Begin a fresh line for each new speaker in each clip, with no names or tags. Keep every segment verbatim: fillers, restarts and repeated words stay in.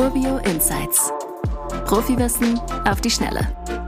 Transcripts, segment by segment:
Urbio Insights. Profiwissen auf die Schnelle.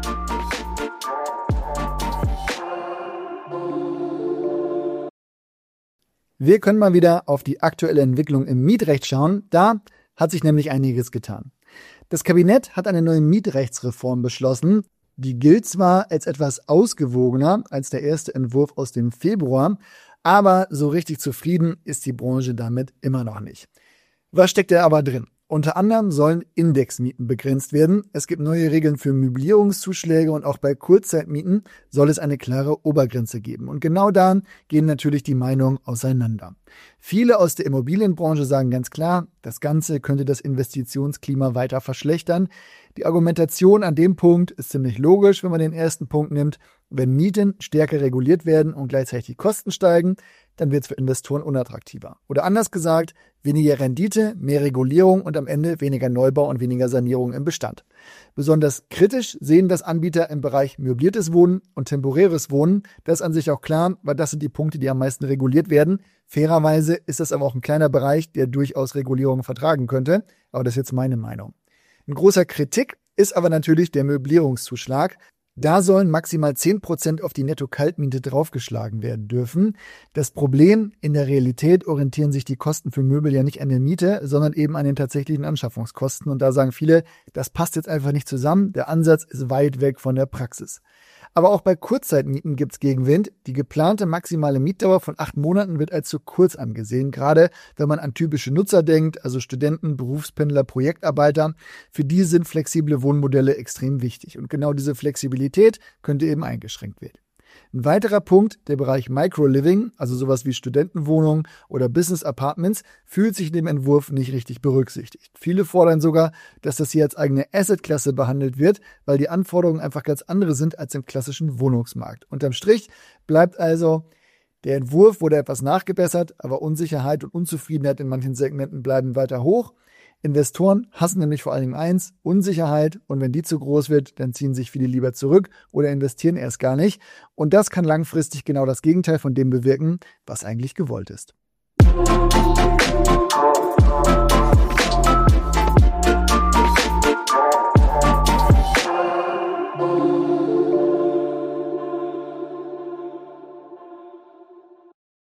Wir können mal wieder auf die aktuelle Entwicklung im Mietrecht schauen. Da hat sich nämlich einiges getan. Das Kabinett hat eine neue Mietrechtsreform beschlossen. Die gilt zwar als etwas ausgewogener als der erste Entwurf aus dem Februar, aber so richtig zufrieden ist die Branche damit immer noch nicht. Was steckt da aber drin? Unter anderem sollen Indexmieten begrenzt werden. Es gibt neue Regeln für Möblierungszuschläge und auch bei Kurzzeitmieten soll es eine klare Obergrenze geben. Und genau da gehen natürlich die Meinungen auseinander. Viele aus der Immobilienbranche sagen ganz klar, das Ganze könnte das Investitionsklima weiter verschlechtern. Die Argumentation an dem Punkt ist ziemlich logisch, wenn man den ersten Punkt nimmt. Wenn Mieten stärker reguliert werden und gleichzeitig die Kosten steigen, dann wird es für Investoren unattraktiver. Oder anders gesagt, weniger Rendite, mehr Regulierung und am Ende weniger Neubau und weniger Sanierung im Bestand. Besonders kritisch sehen das Anbieter im Bereich möbliertes Wohnen und temporäres Wohnen. Das ist an sich auch klar, weil das sind die Punkte, die am meisten reguliert werden. Fairerweise ist das aber auch ein kleiner Bereich, der durchaus Regulierung vertragen könnte. Aber das ist jetzt meine Meinung. Ein großer Kritik ist aber natürlich der Möblierungszuschlag. Da sollen maximal zehn Prozent auf die Netto-Kaltmiete draufgeschlagen werden dürfen. Das Problem, in der Realität orientieren sich die Kosten für Möbel ja nicht an der Miete, sondern eben an den tatsächlichen Anschaffungskosten. Und da sagen viele, das passt jetzt einfach nicht zusammen. Der Ansatz ist weit weg von der Praxis. Aber auch bei Kurzzeitmieten gibt es Gegenwind. Die geplante maximale Mietdauer von acht Monaten wird als zu kurz angesehen, gerade wenn man an typische Nutzer denkt, also Studenten, Berufspendler, Projektarbeiter. Für die sind flexible Wohnmodelle extrem wichtig. Und genau diese Flexibilität könnte eben eingeschränkt werden. Ein weiterer Punkt, der Bereich Microliving, also sowas wie Studentenwohnungen oder Business Apartments, fühlt sich in dem Entwurf nicht richtig berücksichtigt. Viele fordern sogar, dass das hier als eigene Assetklasse behandelt wird, weil die Anforderungen einfach ganz andere sind als im klassischen Wohnungsmarkt. Unterm Strich bleibt also, der Entwurf wurde etwas nachgebessert, aber Unsicherheit und Unzufriedenheit in manchen Segmenten bleiben weiter hoch. Investoren hassen nämlich vor allem eins, Unsicherheit, und wenn die zu groß wird, dann ziehen sich viele lieber zurück oder investieren erst gar nicht. Und das kann langfristig genau das Gegenteil von dem bewirken, was eigentlich gewollt ist.